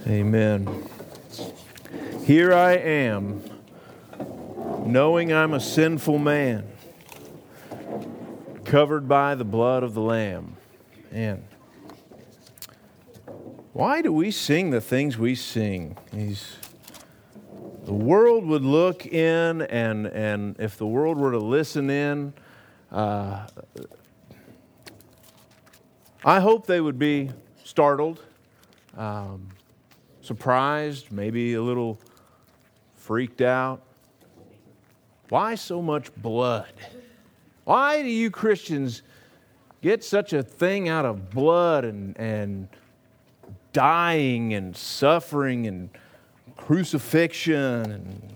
Amen. Here I am, knowing I'm a sinful man, covered by the blood of the Lamb. Man, why do we sing the things we sing? The world would look in, and if the world were to listen in, I hope they would be startled, surprised, maybe a little freaked out. Why so much blood? Why do you Christians get such a thing out of blood and dying and suffering and crucifixion? And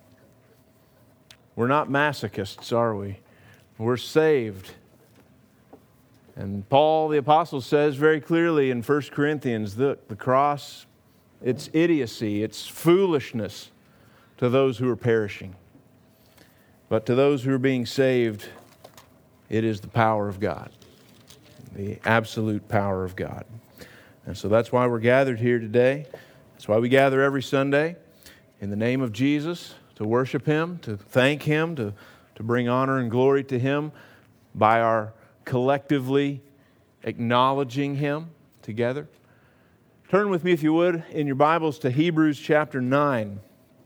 we're not masochists, are we? We're saved. And Paul the Apostle says very clearly in 1 Corinthians, the cross, it's idiocy, it's foolishness to those who are perishing. But to those who are being saved, it is the power of God, the absolute power of God. And so that's why we're gathered here today. That's why we gather every Sunday in the name of Jesus, to worship Him, to thank Him, to bring honor and glory to Him by our collectively acknowledging Him together. Turn with me, if you would, in your Bibles to Hebrews chapter 9.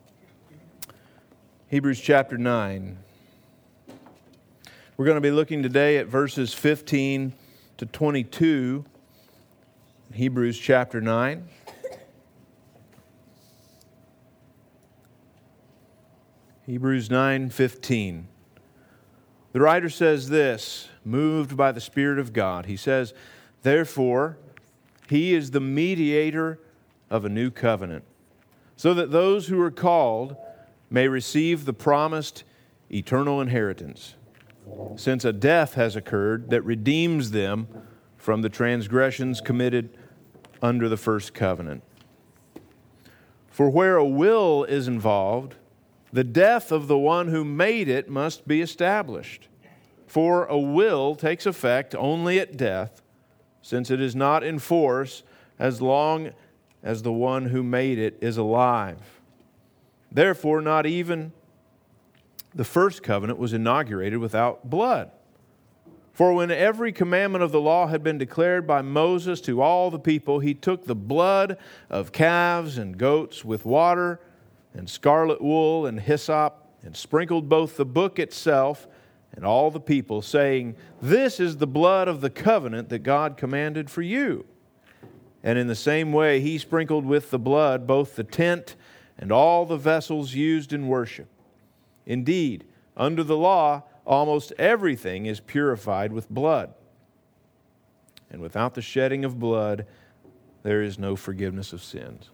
Hebrews chapter 9. We're going to be looking today at verses 15 to 22. Hebrews chapter 9. Hebrews 9:15. The writer says this, moved by the Spirit of God. He says, "Therefore, He is the mediator of a new covenant, so that those who are called may receive the promised eternal inheritance, since a death has occurred that redeems them from the transgressions committed under the first covenant. For where a will is involved, the death of the one who made it must be established. For a will takes effect only at death, since it is not in force as long as the one who made it is alive. Therefore, not even the first covenant was inaugurated without blood. For when every commandment of the law had been declared by Moses to all the people, he took the blood of calves and goats with water and scarlet wool and hyssop, and sprinkled both the book itself and all the people, saying, 'This is the blood of the covenant that God commanded for you.' And in the same way he sprinkled with the blood both the tent and all the vessels used in worship. Indeed, under the law, almost everything is purified with blood. And without the shedding of blood, there is no forgiveness of sins."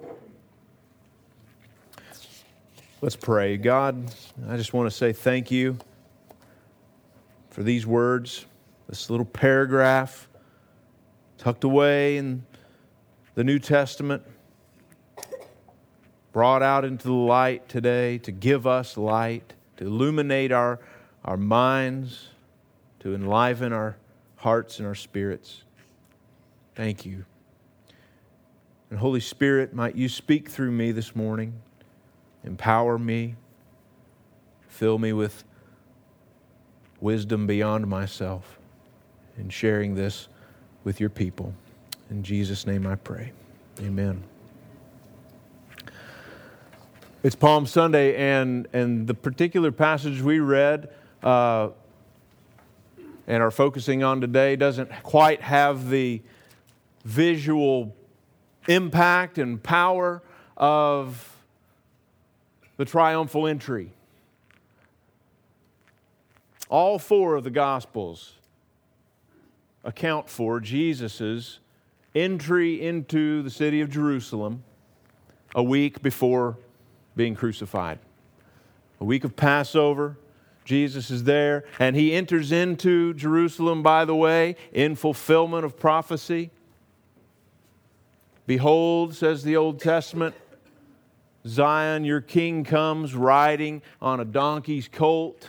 Let's pray. God, I just want to say thank you for these words, this little paragraph tucked away in the New Testament, brought out into the light today to give us light, to illuminate our minds, to enliven our hearts and our spirits. Thank you. And Holy Spirit, might you speak through me this morning, empower me, fill me with wisdom beyond myself in sharing this with your people. In Jesus' name I pray. Amen. It's Palm Sunday, and the particular passage we read and are focusing on today doesn't quite have the visual impact and power of the triumphal entry. All four of the Gospels account for Jesus' entry into the city of Jerusalem a week before being crucified. A week of Passover, Jesus is there, and He enters into Jerusalem, by the way, in fulfillment of prophecy. "Behold," says the Old Testament, "Zion, your King comes riding on a donkey's colt."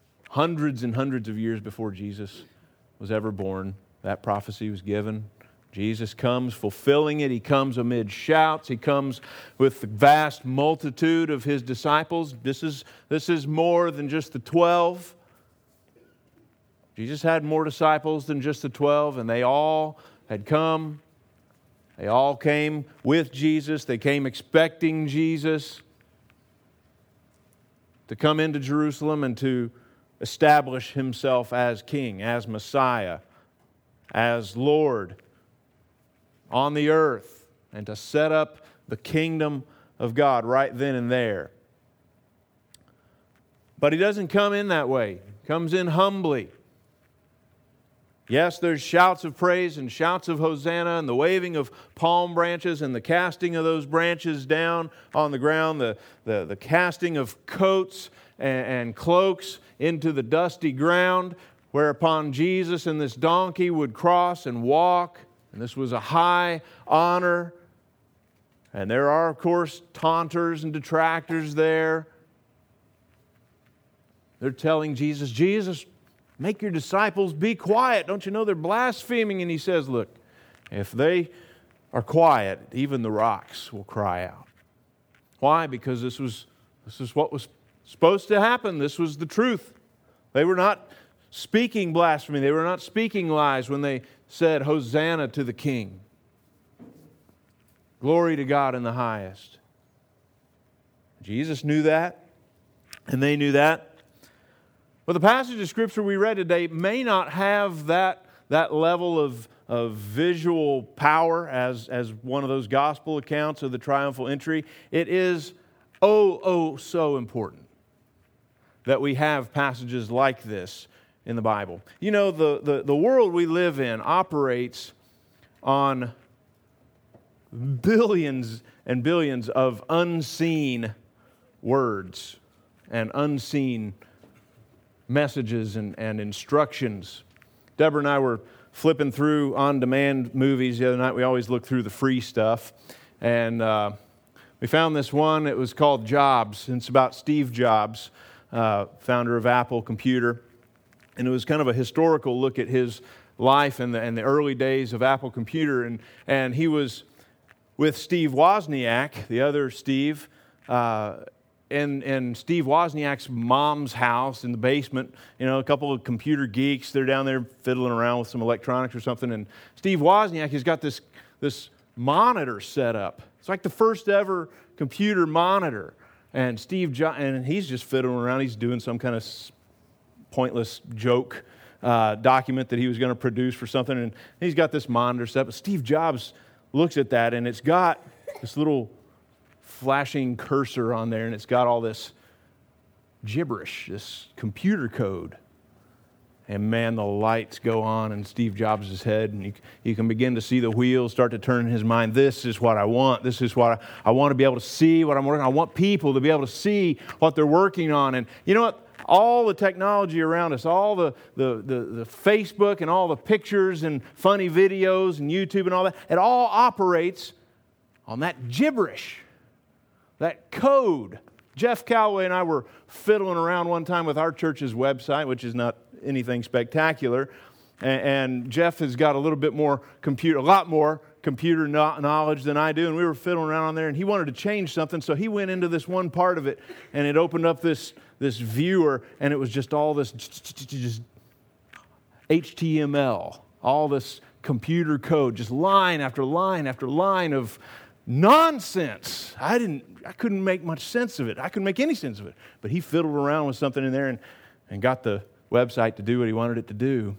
Hundreds and hundreds of years before Jesus was ever born, that prophecy was given. Jesus comes fulfilling it. He comes amid shouts. He comes with the vast multitude of His disciples. This is more than just the 12. Jesus had more disciples than just the 12, and they all had come. They all came with Jesus. They came expecting Jesus to come into Jerusalem and to establish Himself as King, as Messiah, as Lord on the earth, and to set up the kingdom of God right then and there. But He doesn't come in that way. He comes in humbly. Yes, there's shouts of praise and shouts of Hosanna and the waving of palm branches and the casting of those branches down on the ground, the casting of coats and cloaks into the dusty ground, whereupon Jesus and this donkey would cross and walk. And this was a high honor. And there are, of course, taunters and detractors there. They're telling Jesus, Jesus, make your disciples be quiet. Don't you know they're blaspheming? And He says, look, if they are quiet, even the rocks will cry out. Why? Because this is what was supposed to happen. This was the truth. They were not speaking blasphemy. They were not speaking lies when they said, Hosanna to the King. Glory to God in the highest. Jesus knew that, and they knew that. But the passage of Scripture we read today may not have that level of visual power as one of those gospel accounts of the triumphal entry. It is so important that we have passages like this in the Bible. You know, the world we live in operates on billions and billions of unseen words and unseen messages and instructions. Deborah and I were flipping through on-demand movies the other night. We always look through the free stuff. And we found this one. It was called Jobs. And it's about Steve Jobs, founder of Apple Computer. And it was kind of a historical look at his life and the early days of Apple Computer. And he was with Steve Wozniak, the other Steve, in Steve Wozniak's mom's house in the basement. You know, a couple of computer geeks. They're down there fiddling around with some electronics or something. And Steve Wozniak has got this monitor set up. It's like the first ever computer monitor. And and he's just fiddling around. He's doing some kind of pointless joke document that he was going to produce for something. And he's got this monitor set up. But Steve Jobs looks at that, and it's got this little flashing cursor on there, and it's got all this gibberish, this computer code. And man, the lights go on in Steve Jobs' head, and you can begin to see the wheels start to turn in his mind. This is what I want. This is what I want to be able to see what I'm working on. I want people to be able to see what they're working on. And you know what? All the technology around us, all the Facebook and all the pictures and funny videos and YouTube and all that, it all operates on that gibberish, that code. Jeff Calloway and I were fiddling around one time with our church's website, which is not anything spectacular. And Jeff has got a lot more computer knowledge than I do. And we were fiddling around on there, and he wanted to change something. So he went into this one part of it, and it opened up this viewer, and it was just all this just HTML, all this computer code, just line after line after line of nonsense. I couldn't make much sense of it. I couldn't make any sense of it. But he fiddled around with something in there and got the website to do what he wanted it to do.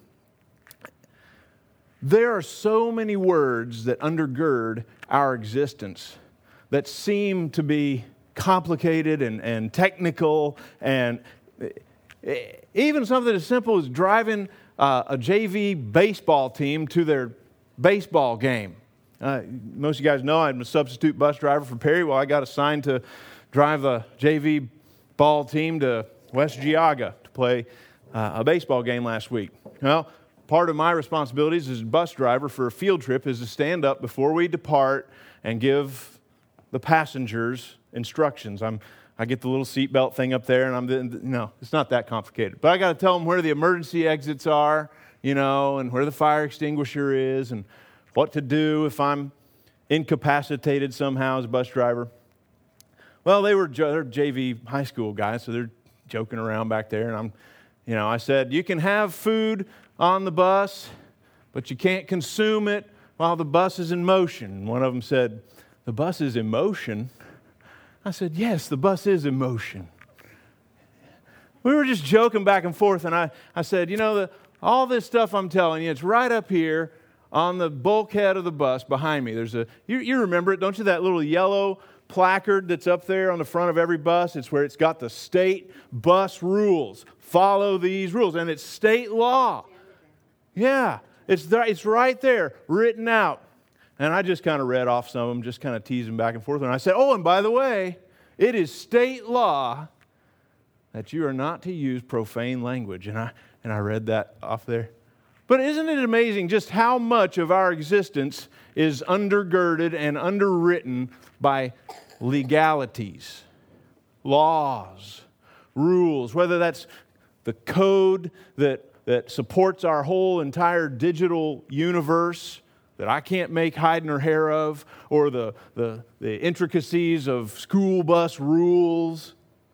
There are so many words that undergird our existence that seem to be complicated and technical, and even something as simple as driving a JV baseball team to their baseball game. Most of you guys know I'm a substitute bus driver for Perry. Well, I got assigned to drive a JV ball team to West Geauga to play a baseball game last week. Well, part of my responsibilities as a bus driver for a field trip is to stand up before we depart and give the passengers instructions. I get the little seatbelt thing up there, and it's not that complicated. But I got to tell them where the emergency exits are, and where the fire extinguisher is, and what to do if I'm incapacitated somehow as a bus driver. Well, they're JV high school guys, so they're joking around back there, and I said, you can have food on the bus, but you can't consume it while the bus is in motion. And one of them said, the bus is in motion? I said, yes, the bus is in motion. We were just joking back and forth, and I said, all this stuff I'm telling you, it's right up here on the bulkhead of the bus behind me. There's you remember it, don't you, that little yellow placard that's up there on the front of every bus? It's where it's got the state bus rules. Follow these rules, and it's state law. Yeah, it's right there, written out. And I just kind of read off some of them, just kind of teasing back and forth. And I said, and by the way, it is state law that you are not to use profane language. And I read that off there. But isn't it amazing just how much of our existence is undergirded and underwritten by legalities, laws, rules, whether that's the code that supports our whole entire digital universe that I can't make hide nor hair of, or the intricacies of school bus rules,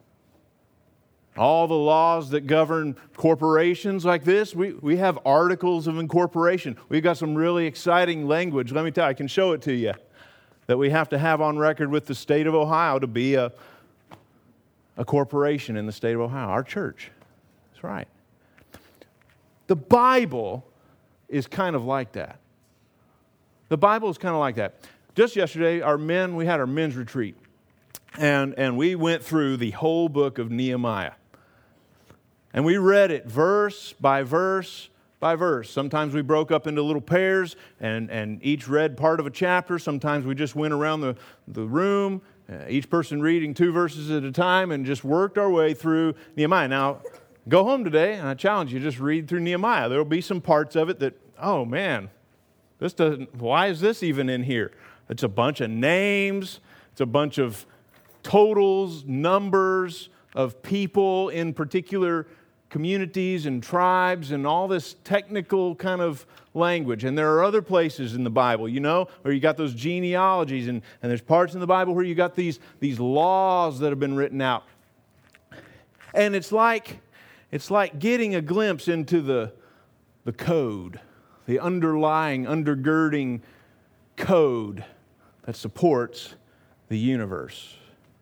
all the laws that govern corporations like this. We have articles of incorporation. We've got some really exciting language. Let me tell you, I can show it to you, that we have to have on record with the state of Ohio to be a corporation in the state of Ohio, our church. That's right. The Bible is kind of like that. The Bible is kind of like that. Just yesterday, we had our men's retreat, and we went through the whole book of Nehemiah. And we read it verse by verse by verse. Sometimes we broke up into little pairs and each read part of a chapter. Sometimes we just went around the room, each person reading 2 verses at a time, and just worked our way through Nehemiah. Now, go home today, and I challenge you, just read through Nehemiah. There will be some parts of it that, oh man, why is this even in here? It's a bunch of names. It's a bunch of totals, numbers of people in particular communities and tribes and all this technical kind of language. And there are other places in the Bible, where you got those genealogies, and there's parts in the Bible where you got these laws that have been written out. And it's like getting a glimpse into the code, the underlying, undergirding code that supports the universe.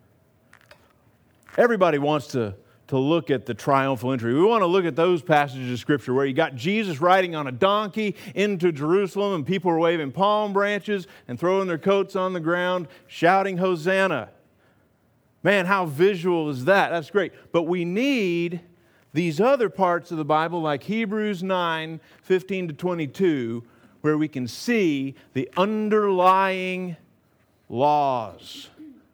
Everybody wants to look at the triumphal entry. We want to look at those passages of Scripture where you got Jesus riding on a donkey into Jerusalem, and people are waving palm branches and throwing their coats on the ground, shouting Hosanna. Man, how visual is that? That's great. But we need these other parts of the Bible, like Hebrews 9, 15 to 22, where we can see the underlying laws,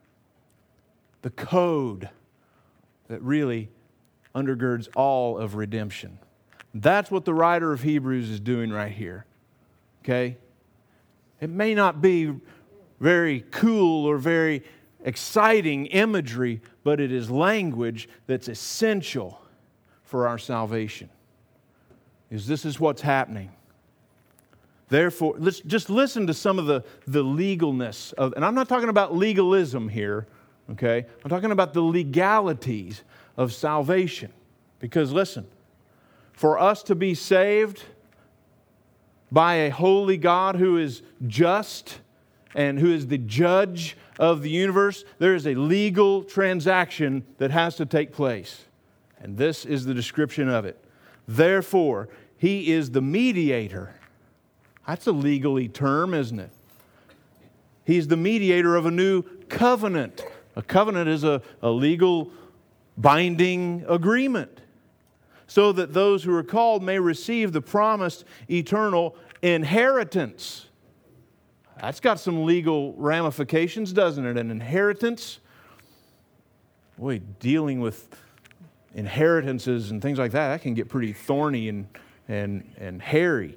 the code that really undergirds all of redemption. That's what the writer of Hebrews is doing right here. Okay? It may not be very cool or very exciting imagery, but it is language that's essential for our salvation. This is what's happening. Therefore, let's just listen to some of the legalness of, and I'm not talking about legalism here, okay? I'm talking about the legalities of salvation. Because listen, for us to be saved by a holy God who is just and who is the judge of the universe, there is a legal transaction that has to take place. And this is the description of it. Therefore, He is the mediator. That's a legally term, isn't it? He's the mediator of a new covenant. A covenant is a legal binding agreement, so that those who are called may receive the promised eternal inheritance. That's got some legal ramifications, doesn't it? An inheritance. Boy, dealing with inheritances and things like that can get pretty thorny and hairy.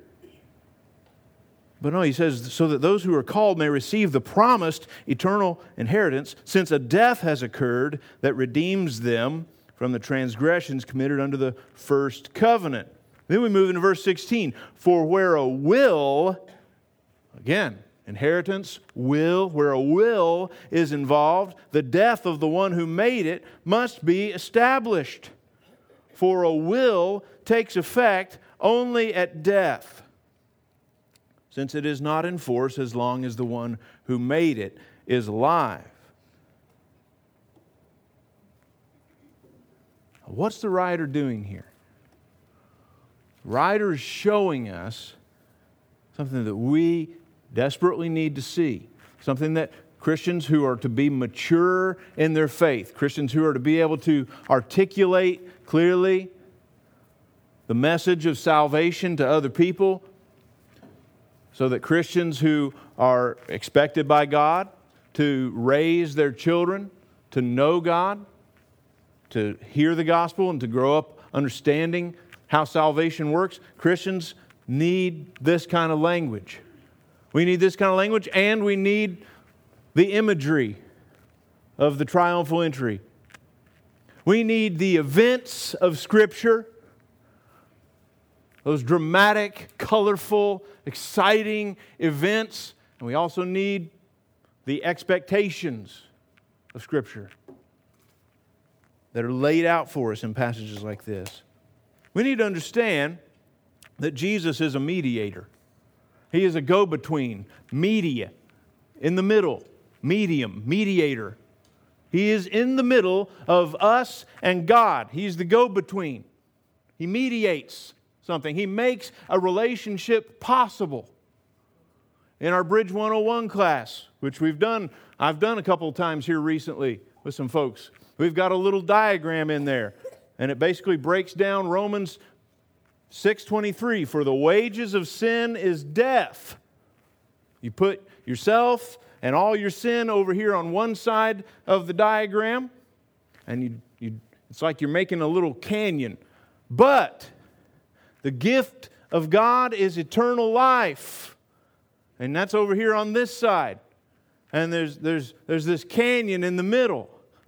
But no, he says, so that those who are called may receive the promised eternal inheritance, since a death has occurred that redeems them from the transgressions committed under the first covenant. Then we move into verse 16. For where a will Again, inheritance, will, where a will is involved, the death of the one who made it must be established. For a will takes effect only at death, since it is not in force as long as the one who made it is alive. What's the writer doing here? The writer is showing us something that we desperately need to see, something that Christians who are to be mature in their faith, Christians who are to be able to articulate clearly the message of salvation to other people, so that Christians who are expected by God to raise their children to know God, to hear the gospel and to grow up understanding how salvation works, Christians need this kind of language. We need this kind of language, and we need the imagery of the triumphal entry. We need the events of Scripture, those dramatic, colorful, exciting events. And we also need the expectations of Scripture that are laid out for us in passages like this. We need to understand that Jesus is a mediator. He is a go-between, media, in the middle, medium, mediator. He is in the middle of us and God. He's the go-between. He mediates something. He makes a relationship possible. In our Bridge 101 class, which I've done a couple of times here recently with some folks, we've got a little diagram in there, and it basically breaks down Romans 6:23, for the wages of sin is death. You put yourself and all your sin over here on one side of the diagram, and it's like you're making a little canyon. But the gift of God is eternal life, and that's over here on this side. And there's this canyon in the middle.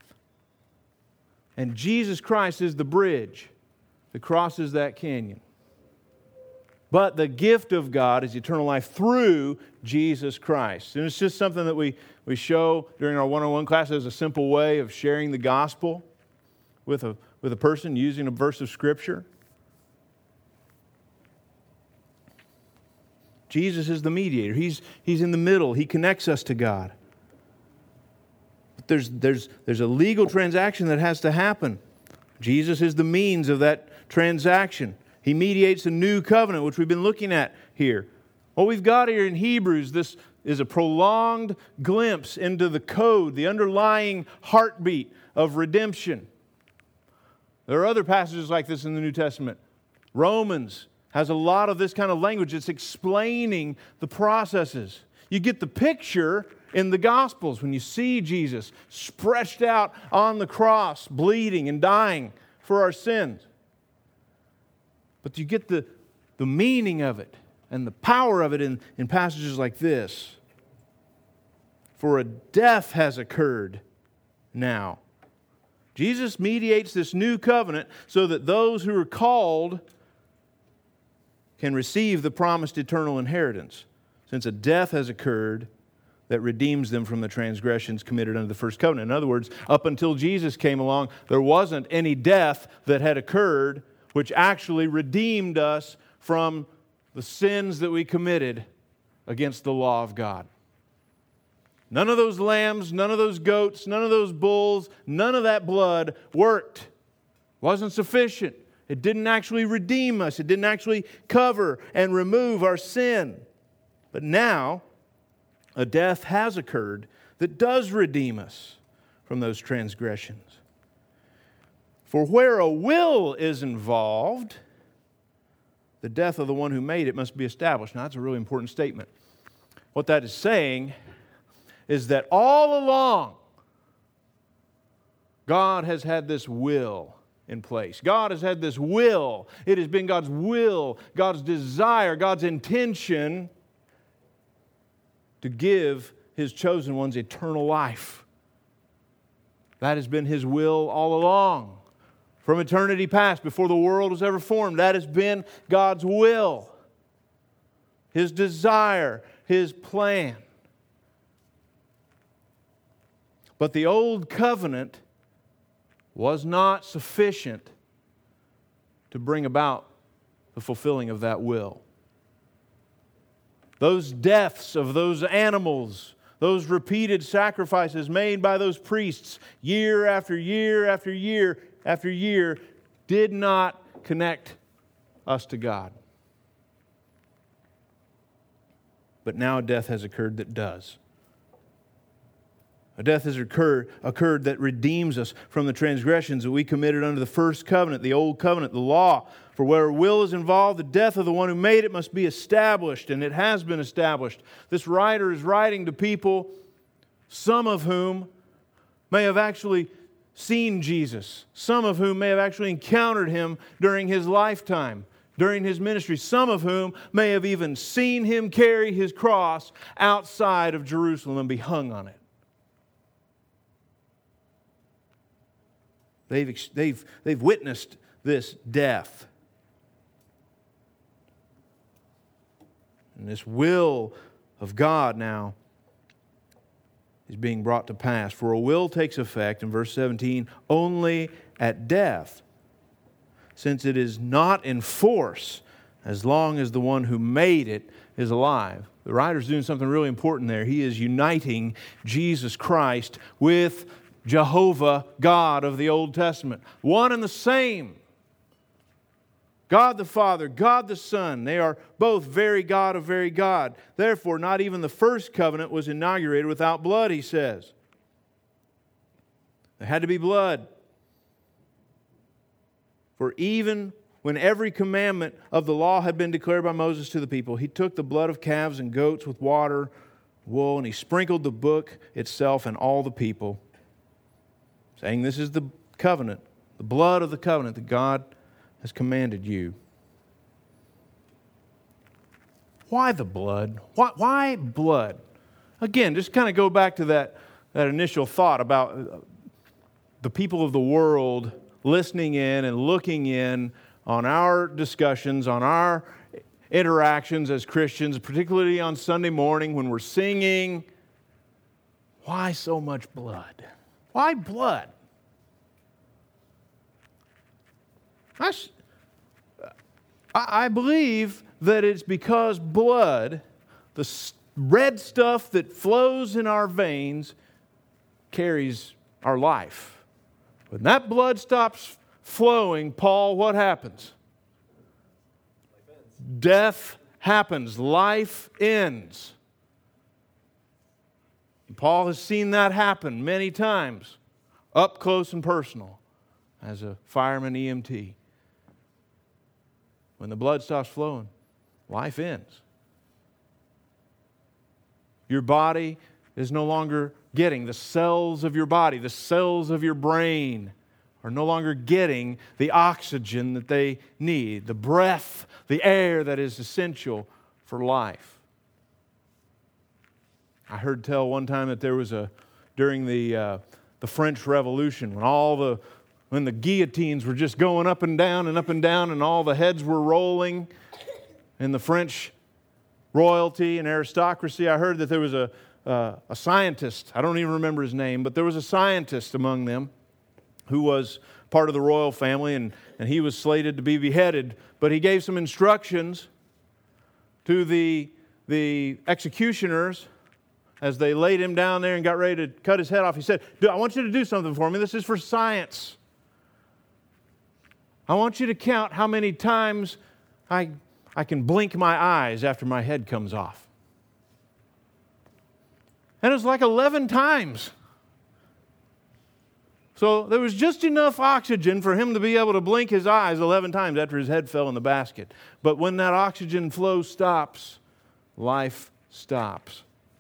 And Jesus Christ is the bridge that crosses that canyon. But the gift of God is eternal life through Jesus Christ. And it's just something that we show during our 101 class as a simple way of sharing the gospel with a person using a verse of Scripture. Jesus is the mediator. He's in the middle. He connects us to God. But there's a legal transaction that has to happen. Jesus is the means of that transaction. He mediates a new covenant, which we've been looking at here. What we've got here in Hebrews, this is a prolonged glimpse into the code, the underlying heartbeat of redemption. There are other passages like this in the New Testament. Romans has a lot of this kind of language. It's explaining the processes. You get the picture in the Gospels when you see Jesus stretched out on the cross, bleeding and dying for our sins. But you get the meaning of it and the power of it in passages like this. For a death has occurred now. Jesus mediates this new covenant so that those who are called can receive the promised eternal inheritance, since a death has occurred that redeems them from the transgressions committed under the first covenant. In other words, up until Jesus came along, there wasn't any death that had occurred which actually redeemed us from the sins that we committed against the law of God. None of those lambs, none of those goats, none of those bulls, none of that blood worked. Wasn't sufficient. It didn't actually redeem us. It didn't actually cover and remove our sin. But now, a death has occurred that does redeem us from those transgressions. For where a will is involved, the death of the one who made it must be established. Now, that's a really important statement. What that is saying is that all along, God has had this will in place. God has had this will. It has been God's will, God's desire, God's intention to give His chosen ones eternal life. That has been His will all along. From eternity past, before the world was ever formed, that has been God's will. His desire, His plan. But the old covenant was not sufficient to bring about the fulfilling of that will. Those deaths of those animals, those repeated sacrifices made by those priests year after year after year after year did not connect us to God. But now a death has occurred that does. A death has occurred that redeems us from the transgressions that we committed under the first covenant, the old covenant, the law. For where will is involved, the death of the one who made it must be established, and it has been established. This writer is writing to people, some of whom may have actually seen Jesus, some of whom may have actually encountered Him during His lifetime, during His ministry, some of whom may have even seen Him carry His cross outside of Jerusalem and be hung on it. They've witnessed this death. And this will of God now is being brought to pass. For a will takes effect, in verse 17, only at death, since it is not in force as long as the one who made it is alive. The writer's doing something really important there. He is uniting Jesus Christ with Jehovah, God of the Old Testament. One and the same. God the Father, God the Son, they are both very God of very God. Therefore, not even the first covenant was inaugurated without blood, he says. There had to be blood. For even when every commandment of the law had been declared by Moses to the people, he took the blood of calves and goats with water, wool, and he sprinkled the book itself and all the people, saying, this is the covenant, the blood of the covenant that God has commanded you. Why the blood? Why blood? Again, just kind of go back to that initial thought about the people of the world listening in and looking in on our discussions, on our interactions as Christians, particularly on Sunday morning when we're singing. Why so much blood? Why blood? I believe that it's because blood, the red stuff that flows in our veins, carries our life. When that blood stops flowing, Paul, what happens? Death happens. Life ends. And Paul has seen that happen many times, up close and personal, as a fireman EMT. When the blood stops flowing, life ends. Your body is no longer getting, the cells of your body, the cells of your brain are no longer getting the oxygen that they need, the breath, the air that is essential for life. I heard tell one time that there was during the French Revolution, when the guillotines were just going up and down and all the heads were rolling in the French royalty and aristocracy, I heard that there was a scientist, I don't even remember his name, but there was a scientist among them who was part of the royal family, and he was slated to be beheaded, but he gave some instructions to the executioners as they laid him down there and got ready to cut his head off. He said, I want you to do something for me. This is for science. I want you to count how many times I can blink my eyes after my head comes off. And it was like 11 times. So there was just enough oxygen for him to be able to blink his eyes 11 times after his head fell in the basket. But when that oxygen flow stops, life stops.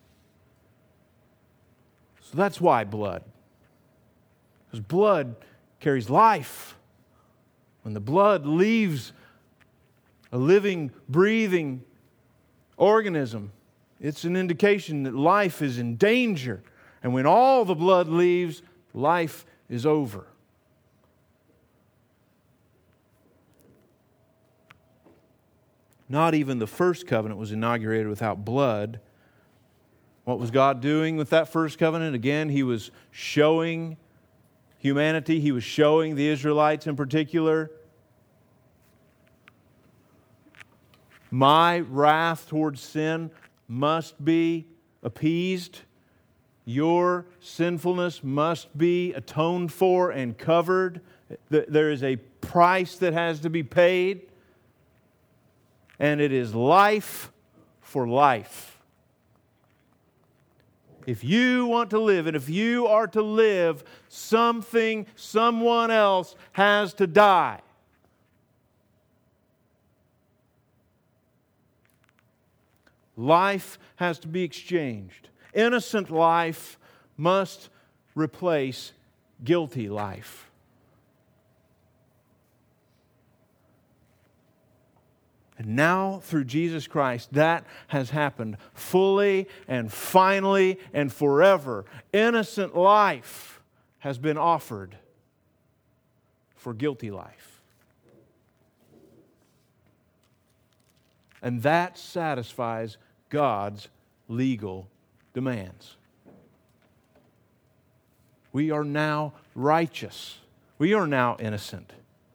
So that's why blood. Because blood carries life. When the blood leaves a living, breathing organism, it's an indication that life is in danger. And when all the blood leaves, life is over. Not even the first covenant was inaugurated without blood, What was God doing with that first covenant? Again, He was showing humanity. He was showing the Israelites in particular, my wrath towards sin must be appeased. Your sinfulness must be atoned for and covered. There is a price that has to be paid. And it is life for life. If you want to live, and if you are to live, someone else has to die. Life has to be exchanged. Innocent life must replace guilty life. And now, through Jesus Christ, that has happened fully and finally and forever. Innocent life has been offered for guilty life. And that satisfies God's legal demands. We are now righteous. We are now innocent.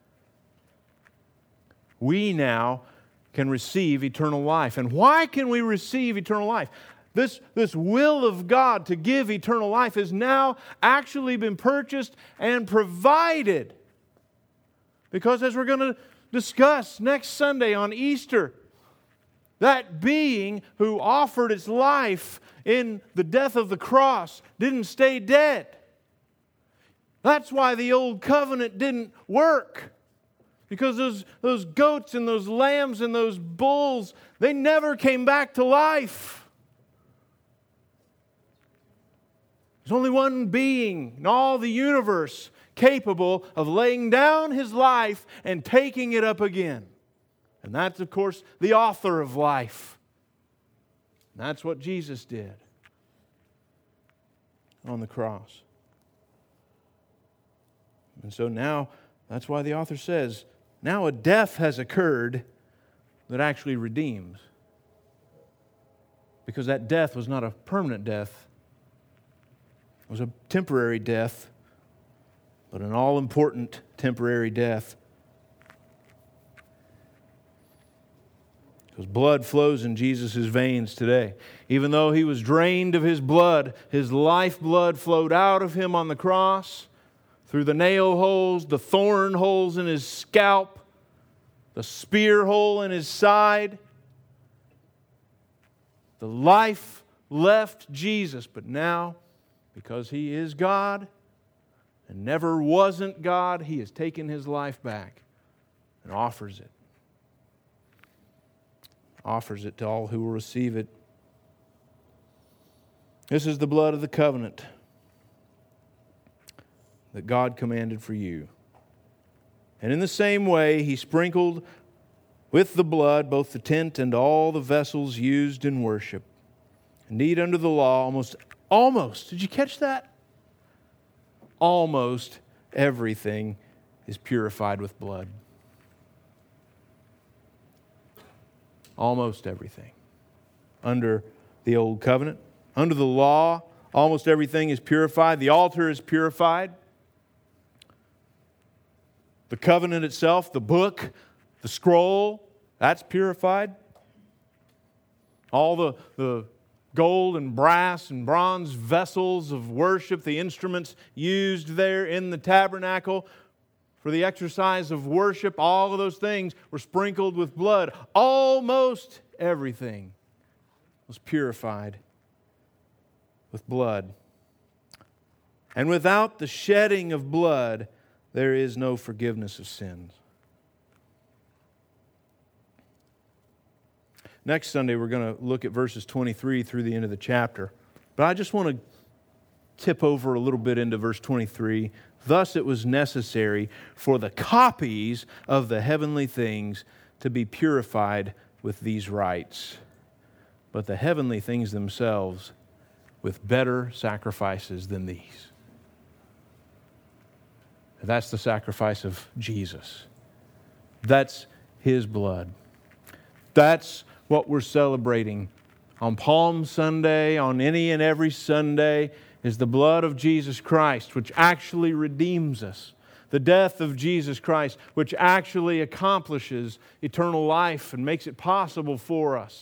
We now can receive eternal life. And why can we receive eternal life? This will of God to give eternal life has now actually been purchased and provided. Because as we're going to discuss next Sunday on Easter, that being who offered its life in the death of the cross didn't stay dead. That's why the old covenant didn't work. Because those goats and those lambs and those bulls, they never came back to life. There's only one being in all the universe capable of laying down His life and taking it up again. And that's, of course, the author of life. And that's what Jesus did on the cross. And so now, that's why the author says, now a death has occurred that actually redeems. Because that death was not a permanent death. It was a temporary death, but an all-important temporary death. Because blood flows in Jesus' veins today. Even though He was drained of His blood, His lifeblood flowed out of Him on the cross through the nail holes, the thorn holes in His scalp, the spear hole in His side. The life left Jesus, but now, because He is God and never wasn't God, He has taken His life back and offers it. Offers it to all who will receive it. This is the blood of the covenant that God commanded for you. And in the same way, He sprinkled with the blood both the tent and all the vessels used in worship. Indeed, under the law, almost, did you catch that? Almost everything is purified with blood. Almost everything. Under the old covenant, under the law, almost everything is purified. The altar is purified. The covenant itself, the book, the scroll, that's purified. All the gold and brass and bronze vessels of worship, the instruments used there in the tabernacle for the exercise of worship, all of those things were sprinkled with blood. Almost everything was purified with blood. And without the shedding of blood, there is no forgiveness of sins. Next Sunday, we're going to look at verses 23 through the end of the chapter. But I just want to tip over a little bit into verse 23. Thus it was necessary for the copies of the heavenly things to be purified with these rites, but the heavenly things themselves with better sacrifices than these. That's the sacrifice of Jesus. That's His blood. That's what we're celebrating on Palm Sunday, on any and every Sunday, is the blood of Jesus Christ, which actually redeems us. The death of Jesus Christ, which actually accomplishes eternal life and makes it possible for us.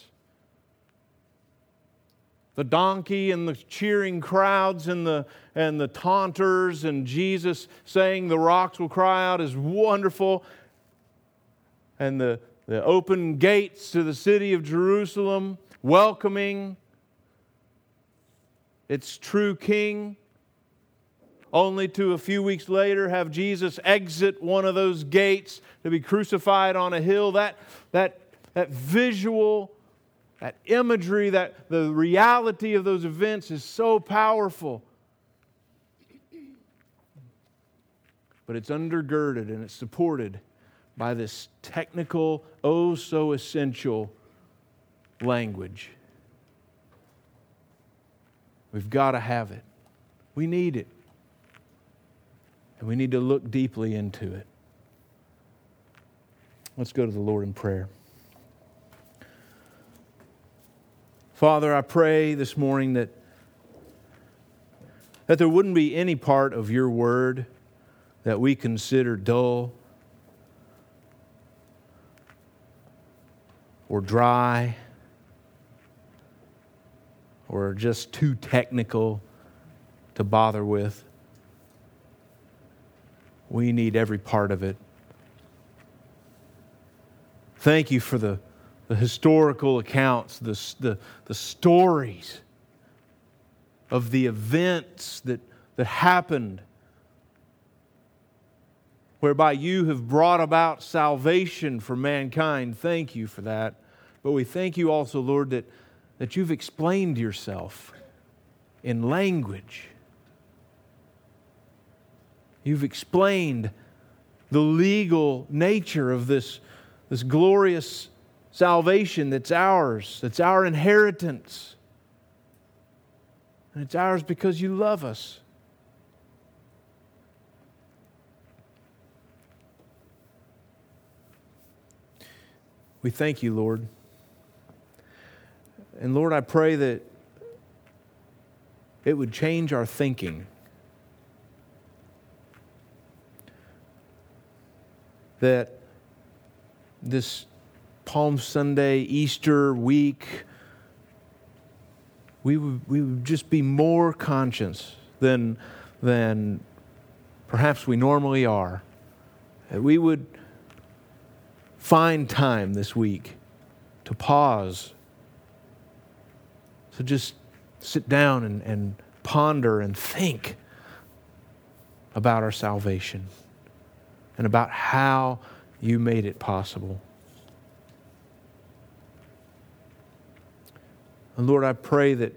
The donkey and the cheering crowds and the taunters and Jesus saying the rocks will cry out is wonderful. And the open gates to the city of Jerusalem welcoming its true king, only to a few weeks later have Jesus exit one of those gates to be crucified on a hill. That visual, that imagery, that the reality of those events is so powerful. But it's undergirded and it's supported by this technical, oh so essential language. We've got to have it. We need it. And we need to look deeply into it. Let's go to the Lord in prayer. Father, I pray this morning that there wouldn't be any part of your word that we consider dull or dry or just too technical to bother with. We need every part of it. Thank you for the historical accounts, the stories of the events that happened, whereby you have brought about salvation for mankind. Thank you for that. But we thank you also, Lord, that you've explained yourself in language. You've explained the legal nature of this glorious salvation that's ours, that's our inheritance. And it's ours because you love us. We thank you, Lord. And Lord, I pray that it would change our thinking. That this Palm Sunday, Easter week, we would just be more conscious than perhaps we normally are. That we would find time this week to pause, to just sit down and ponder and think about our salvation and about how you made it possible. And Lord, I pray that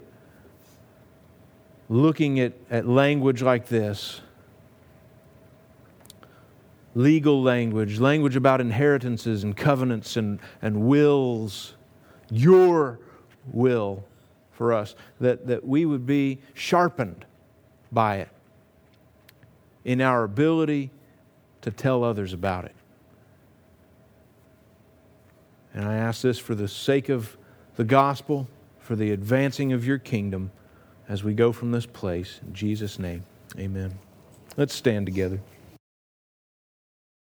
looking at language like this, legal language about inheritances and covenants and wills, your will for us, that we would be sharpened by it in our ability to tell others about it. And I ask this for the sake of the gospel, for the advancing of your kingdom as we go from this place. In Jesus' name, amen. Let's stand together.